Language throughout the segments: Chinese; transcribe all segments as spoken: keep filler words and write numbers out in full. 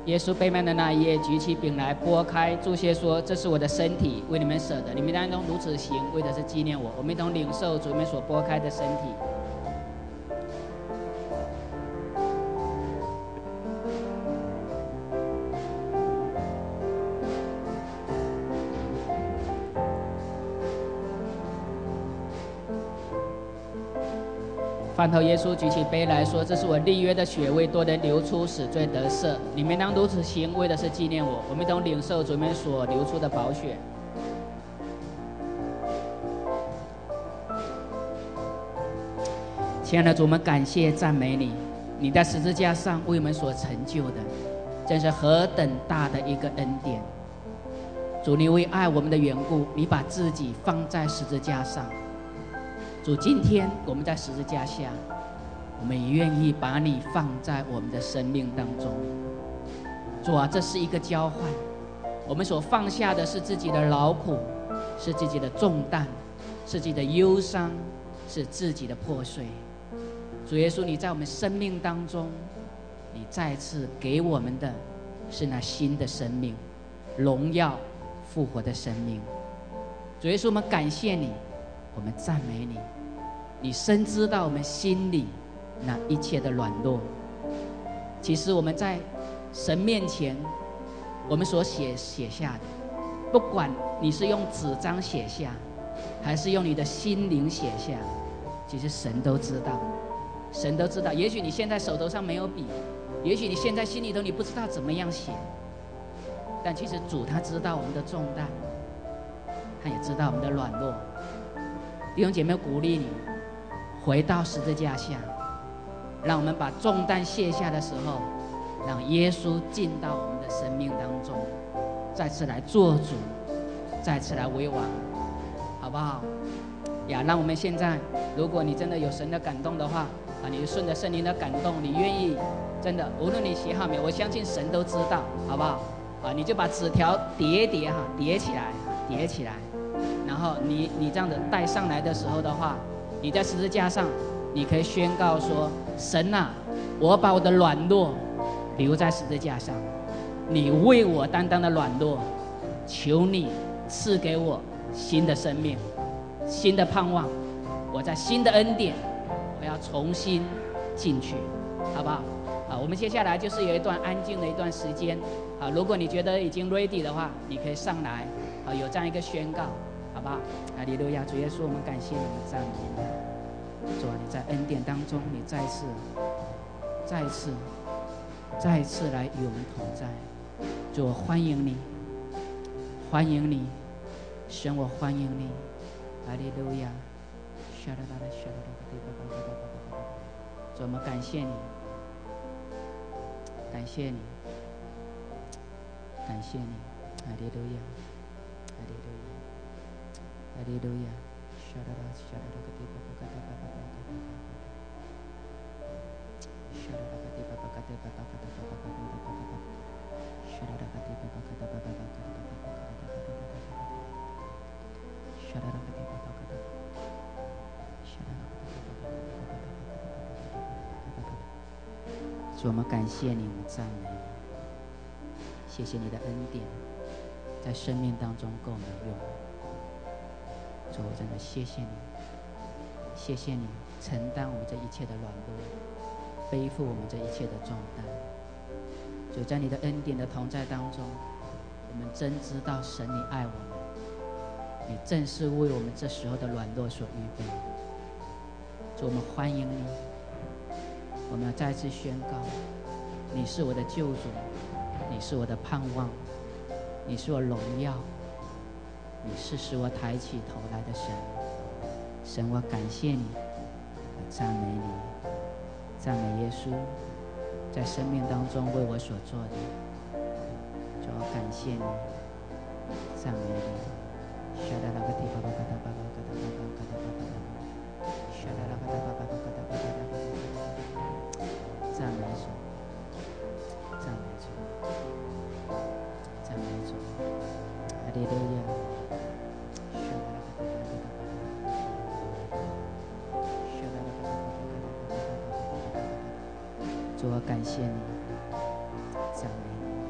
耶稣被卖的那一夜，举起饼来，拨开，祝谢说：“这是我的身体，为你们舍的。你们当中如此行，为的是纪念我。”我们一同领受主你们所拨开的身体。饭后，耶稣举起杯来说：“这是我立约的血，为多人流出，使罪得赦。你们当如此行，为的是纪念我。”我们一同领受主们所流出的宝血。亲爱的主，我们感谢赞美你，你在十字架上为我们所成就的，真是何等大的一个恩典。主，你为爱我们的缘故，你把自己放在十字架上。主，今天我们在十字架下，我们也愿意把你放在我们的生命当中。主啊，这是一个交换，我们所放下的是自己的劳苦，是自己的重担，是自己的忧伤，是自己的破碎。主耶稣，你在我们生命当中，你再次给我们的是那新的生命，荣耀复活的生命。主耶稣，我们感谢你，我们赞美你，你深知到我们心里那一切的软弱。其实我们在神面前，我们所写写下的，不管你是用纸张写下，还是用你的心灵写下，其实神都知道，神都知道。也许你现在手头上没有笔，也许你现在心里头你不知道怎么样写，但其实主他知道我们的重担，他也知道我们的软弱。弟兄姐妹，鼓励你回到十字架下，让我们把重担卸下的时候，让耶稣进到我们的生命当中，再次来做主，再次来为王，好不好呀？让我们现在，如果你真的有神的感动的话啊，你顺着圣灵的感动，你愿意真的，无论你写好没有，我相信神都知道，好不好啊？你就把纸条叠叠哈，叠起来，叠起来。然后你你这样子带上来的时候的话，你在十字架上，你可以宣告说：神啊，我把我的软弱留在十字架上，你为我担当的软弱，求你赐给我新的生命，新的盼望。我在新的恩典，我要重新进去，好不好？啊，我们接下来就是有一段安静的一段时间。啊，如果你觉得已经 ready 的话，你可以上来，啊，有这样一个宣告。好不好？哈利路亚！主耶稣，我们感谢你，赞美你。主啊，你在恩典当中，你再次、再次、再次来与我们同在。主，我欢迎你，欢迎你，神，我欢迎你。哈利路亚！主，我们感谢你，感谢你，感谢你。哈利路亚！哈利路亚！哈利路亚！沙拉拉沙拉拉个地巴巴嘎达巴巴巴嘎达巴巴，沙拉拉个地巴巴嘎达巴巴嘎达巴巴嘎达巴巴巴，沙拉拉个地巴巴嘎达巴巴嘎达巴巴嘎达巴巴嘎达巴巴，沙拉拉个地巴巴嘎达，沙拉拉个地巴巴嘎达巴巴嘎达巴巴。主，我们感谢你，我们赞美你，谢谢你的恩典，在生命当中够我们用。主，我真的谢谢你，谢谢你承担我们这一切的软弱，背负我们这一切的重担。主，在你的恩典的同在当中，我们真知道神你爱我们，你正是为我们这时候的软弱所预备。主，我们欢迎你，我们要再次宣告，你是我的救主，你是我的盼望，你是我荣耀，你是使我抬起头来的神。神，我感谢你，我赞美你，赞美耶稣在生命当中为我所做的。主，我感谢你，赞美你。沙拉拉个地巴巴嘎达巴巴嘎达巴巴嘎达巴巴，沙拉拉个达巴巴嘎达巴巴嘎达巴巴，赞美主，赞美主，赞美主，哈利路亚。主，我感谢你，赞美你。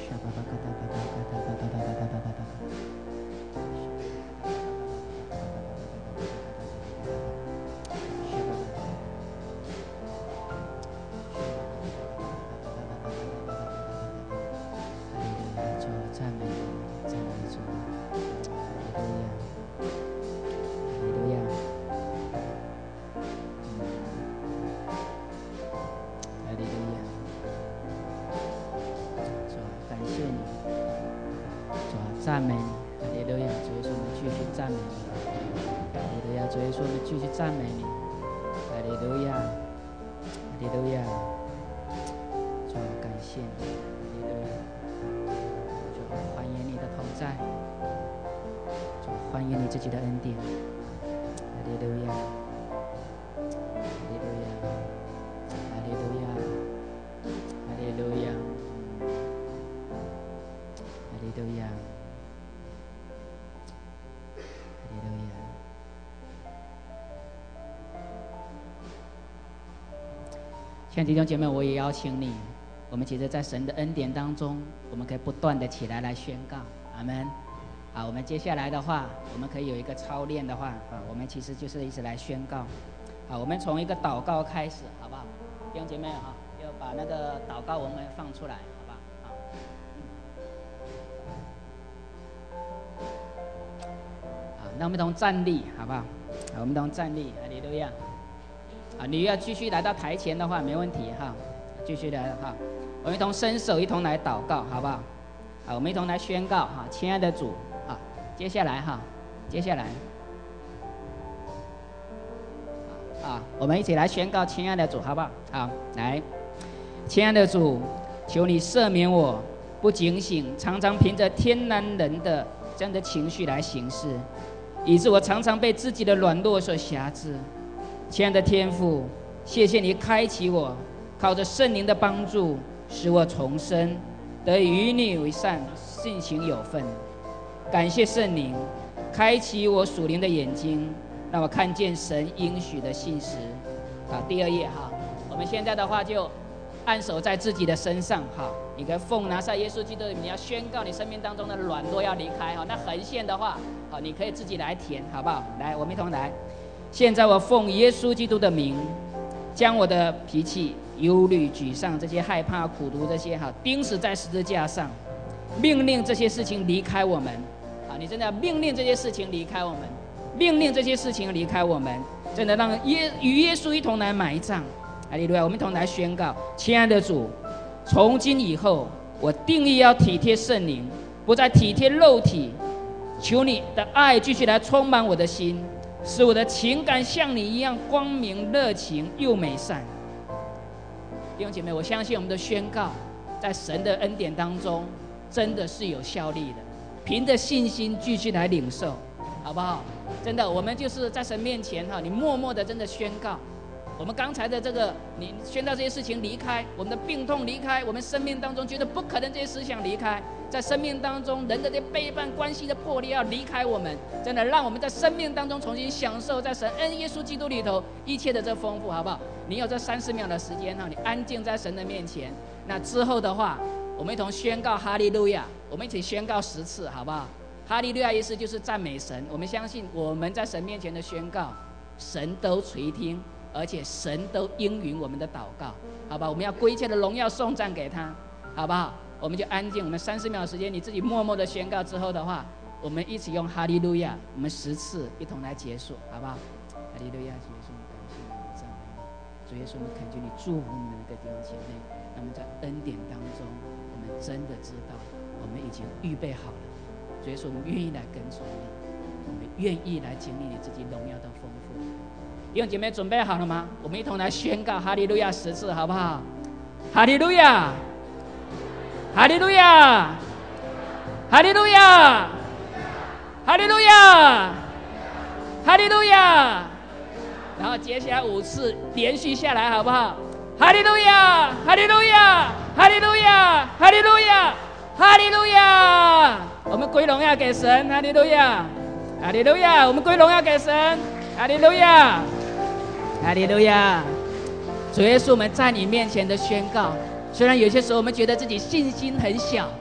赞美你，哈利路亚！主耶稣，我们继续赞美你，哈利路亚！主耶稣，我们继续赞美你，哈利路亚，哈利路亚！主啊，感谢你，哈利路亚！主啊，欢迎你的同在，主啊，欢迎你自己的恩典，哈利路亚，哈利路亚，哈利路亚，哈利路亚，哈利路亚。亲爱的弟兄姐妹，我也邀请你，我们其实在神的恩典当中，我们可以不断的起来来宣告，阿们。好，我们接下来的话，我们可以有一个操练的话，啊，我们其实就是一直来宣告。好，我们从一个祷告开始，好不好？弟兄姐妹哈，要把那个祷告文本放出来，好不好？好。好，那我们同站立，好不好？好，我们同站立，哈利路亚。啊，你要继续来到台前的话，没问题哈，继续来哈，我们一同伸手，一同来祷告，好不好？好，我们一同来宣告哈，亲爱的主，啊，接下来哈，接下来，啊，我们一起来宣告，亲爱的主，好不好？好，来，亲爱的主，求你赦免我不警醒，常常凭着天然人的这样的情绪来行事，以致我常常被自己的软弱所辖制。亲爱的天父，谢谢你开启我，靠着圣灵的帮助，使我重生，得以与你为善，性情有份。感谢圣灵，开启我属灵的眼睛，让我看见神应许的信实。好，第二页哈，我们现在的话就按手在自己的身上哈，你可以奉拿撒耶稣基督，你要宣告你生命当中的软弱要离开哈。那横线的话，好，你可以自己来填，好不好？来，我们一同来。现在我奉耶稣基督的名，将我的脾气、忧虑、沮丧、这些害怕、苦毒这些哈，钉死在十字架上，命令这些事情离开我们。啊，你真的要命令这些事情离开我们，命令这些事情离开我们，真的让耶与耶稣一同来埋葬。哈利路亚！我们一同来宣告，亲爱的主，从今以后，我定义要体贴圣灵，不再体贴肉体。求你的爱继续来充满我的心。使我的情感像你一样光明、热情又美善。弟兄姐妹，我相信我们的宣告，在神的恩典当中，真的是有效力的。凭着信心继续来领受，好不好？真的，我们就是在神面前哈，你默默的真的宣告。我们刚才的这个，你宣告这些事情离开，我们的病痛离开，我们生命当中觉得不可能这些思想离开。在生命当中，人的这背叛关系的破裂要离开我们，真的让我们在生命当中重新享受在神恩耶稣基督里头一切的这丰富，好不好？你有这三十秒的时间哈，你安静在神的面前。那之后的话，我们一同宣告哈利路亚，我们一起宣告十次，好不好？哈利路亚意思就是赞美神。我们相信我们在神面前的宣告，神都垂听，而且神都应允我们的祷告，好吧？我们要归一切的荣耀颂赞给他，好不好？我们就安静，我们三十秒的时间，你自己默默的宣告之后的话，我们一起用哈利路亚，我们十次一同来结束，好不好？哈利路亚，主耶稣，感谢你，赞美你，主耶稣，我们恳求你祝福你们的弟兄姐妹。那么在恩典当中，我们真的知道，我们已经预备好了。主耶稣，我们愿意来跟从你，我们愿意来经历你自己荣耀的丰富。弟兄姐妹准备好了吗？我们一同来宣告哈利路亚十次，好不好？哈利路亚。哈利路亚，哈利路亚，哈利路亚，哈利路亚。然后接下来五次连续下来，好不好？哈利路亚，哈利路亚，哈利路亚，哈利路亚，哈利路亚。我们归荣耀给神，哈利路亚，哈利路亚。我们归荣耀给神，哈利路亚，哈利路亚。主耶稣，我们在你面前的宣告。虽然有些时候我们觉得自己信心很小，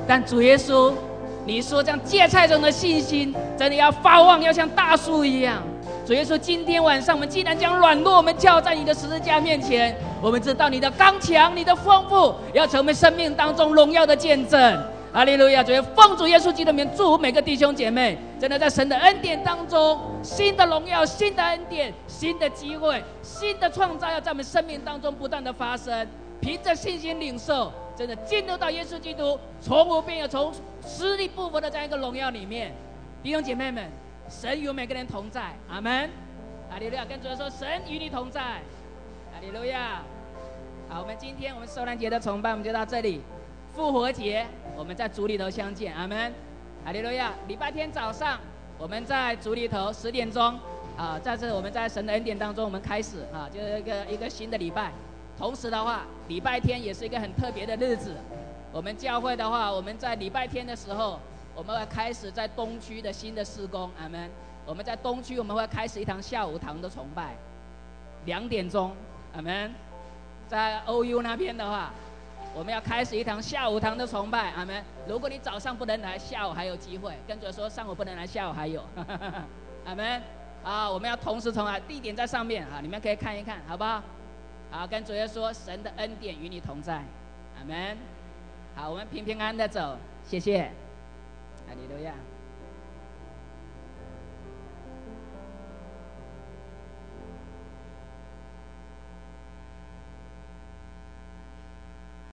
但主耶稣，你说这样芥菜种的信心，真的要发旺，要像大树一样。主耶稣，今天晚上我们既然将软弱我们交在你的十字架面前，我们知道你的刚强、你的丰富，要成为生命当中荣耀的见证。哈利路亚！主耶稣，奉主耶稣基督的名，祝福每个弟兄姐妹，真的在神的恩典当中，新的荣耀、新的恩典、新的机会、新的创造，要在我们生命当中不断的发生。凭着信心领受，真的进入到耶稣基督从无变有、从实力不符的这样一个荣耀里面。弟兄姐妹们，神与每个人同在，阿们。哈利路亚！跟主耶稣说，神与你同在，哈利路亚。好，我们今天我们受难节的崇拜我们就到这里。复活节我们在主里头相见，阿们。哈利路亚！礼拜天早上我们在主里头十点钟啊，在这我们在神的恩典当中，我们开始啊，就是一个一个新的礼拜。同时的话，礼拜天也是一个很特别的日子。我们教会的话，我们在礼拜天的时候，我们会开始在东区的新的事工，阿们。我们在东区我们会开始一堂下午堂的崇拜，两点钟，阿们。在 O U 那边的话，我们要开始一堂下午堂的崇拜，阿们。如果你早上不能来，下午还有机会。跟着说上午不能来，下午还有，阿们。啊，我们要同时崇拜，地点在上面啊，你们可以看一看，好不好？好，跟主耶稣说，神的恩典与你同在，阿们。好，我们平平安安的走，谢谢，哈利路亚。